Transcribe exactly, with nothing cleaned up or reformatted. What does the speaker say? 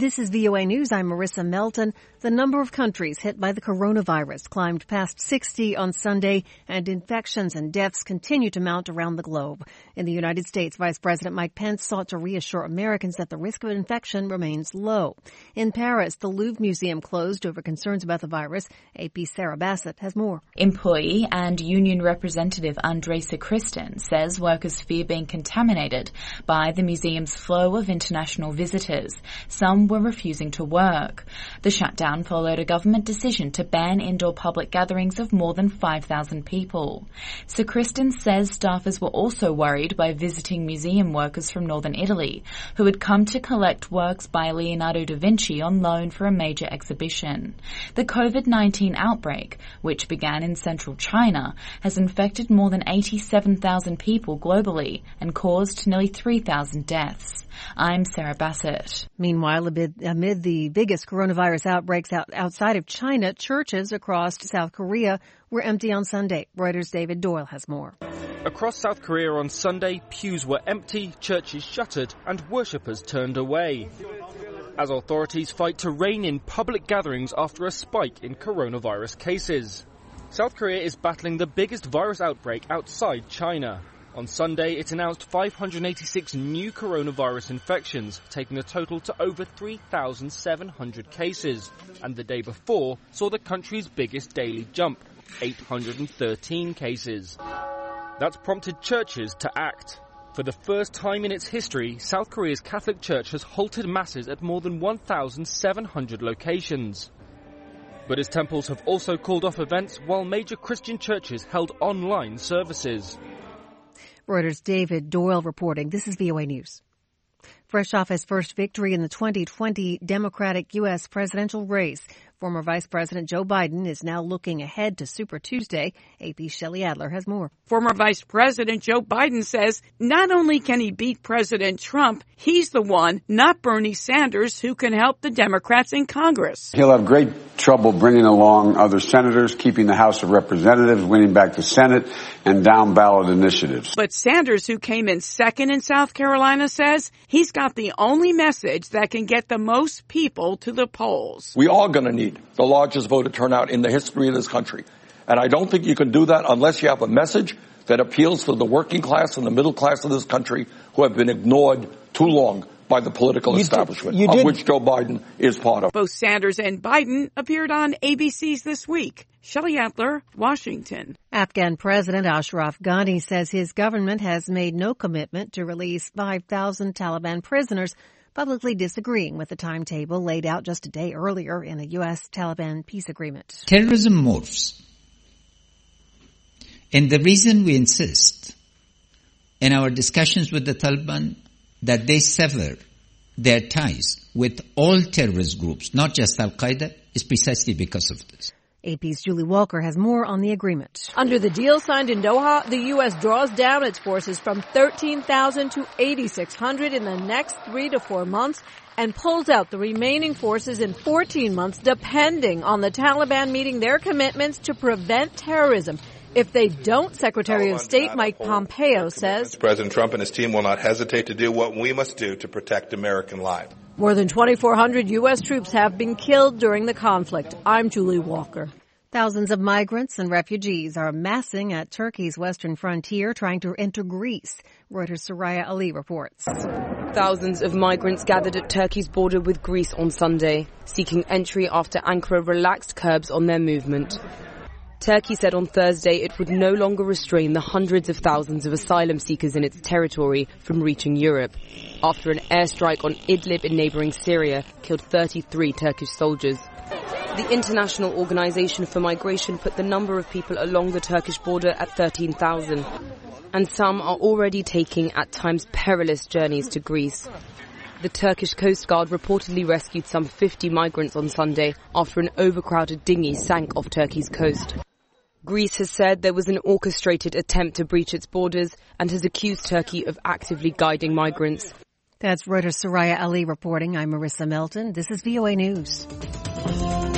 This is V O A News. I'm Marissa Melton. The number of countries hit by the coronavirus climbed past sixty on Sunday, and infections and deaths continue to mount around the globe. In the United States, Vice President Mike Pence sought to reassure Americans that the risk of infection remains low. In Paris, the Louvre Museum closed over concerns about the virus. A P's Sarah Bassett has more. Employee and union representative Andrei Sacristan says workers fear being contaminated by the museum's flow of international visitors. Some were refusing to work. The shutdown followed a government decision to ban indoor public gatherings of more than five thousand people. Sacristan says staffers were also worried by visiting museum workers from northern Italy who had come to collect works by Leonardo da Vinci on loan for a major exhibition. The COVID nineteen outbreak, which began in central China, has infected more than eighty-seven thousand people globally and caused nearly three thousand deaths. I'm Sarah Bassett. Meanwhile, amid, amid the biggest coronavirus outbreaks out, outside of China, churches across South Korea were empty on Sunday. Reuters' David Doyle has more. Across South Korea on Sunday, pews were empty, churches shuttered, and worshippers turned away, as authorities fight to rein in public gatherings after a spike in coronavirus cases. South Korea is battling the biggest virus outbreak outside China. On Sunday, it announced five hundred eighty-six new coronavirus infections, taking the total to over three thousand seven hundred cases. And the day before saw the country's biggest daily jump, eight hundred thirteen cases. That's prompted churches to act. For the first time in its history, South Korea's Catholic Church has halted masses at more than one thousand seven hundred locations. Buddhist temples have also called off events, while major Christian churches held online services. Reuters' David Doyle reporting. This is V O A News. Fresh off his first victory in the twenty twenty Democratic U S presidential race, former Vice President Joe Biden is now looking ahead to Super Tuesday. A P's Shelley Adler has more. Former Vice President Joe Biden says not only can he beat President Trump, he's the one, not Bernie Sanders, who can help the Democrats in Congress. He'll have great trouble bringing along other senators, keeping the House of Representatives, winning back the Senate, and down-ballot initiatives. But Sanders, who came in second in South Carolina, says he's got the only message that can get the most people to the polls. We are going to need the largest voter turnout in the history of this country. And I don't think you can do that unless you have a message that appeals to the working class and the middle class of this country who have been ignored too long by the political you establishment, did, of did. which Joe Biden is part of. Both Sanders and Biden appeared on A B C's This Week. Shelley Adler, Washington. Afghan President Ashraf Ghani says his government has made no commitment to release five thousand Taliban prisoners, publicly disagreeing with the timetable laid out just a day earlier in a U S Taliban peace agreement. Terrorism morphs. And the reason we insist in our discussions with the Taliban that they sever their ties with all terrorist groups, not just Al-Qaeda, is precisely because of this. A P's Julie Walker has more on the agreement. Under the deal signed in Doha, the U S draws down its forces from thirteen thousand to eighty-six hundred in the next three to four months and pulls out the remaining forces in fourteen months, depending on the Taliban meeting their commitments to prevent terrorism. If they don't, Secretary of State Mike Pompeo says President Trump and his team will not hesitate to do what we must do to protect American lives. More than twenty-four hundred U S troops have been killed during the conflict. I'm Julie Walker. Thousands of migrants and refugees are massing at Turkey's western frontier trying to enter Greece. Reuters' Soraya Ali reports. Thousands of migrants gathered at Turkey's border with Greece on Sunday, seeking entry after Ankara relaxed curbs on their movement. Turkey said on Thursday it would no longer restrain the hundreds of thousands of asylum seekers in its territory from reaching Europe, after an airstrike on Idlib in neighbouring Syria killed thirty-three Turkish soldiers. The International Organization for Migration put the number of people along the Turkish border at thirteen thousand, and some are already taking at times perilous journeys to Greece. The Turkish Coast Guard reportedly rescued some fifty migrants on Sunday after an overcrowded dinghy sank off Turkey's coast. Greece has said there was an orchestrated attempt to breach its borders and has accused Turkey of actively guiding migrants. That's Reuters' Soraya Ali reporting. I'm Marissa Melton. This is V O A News.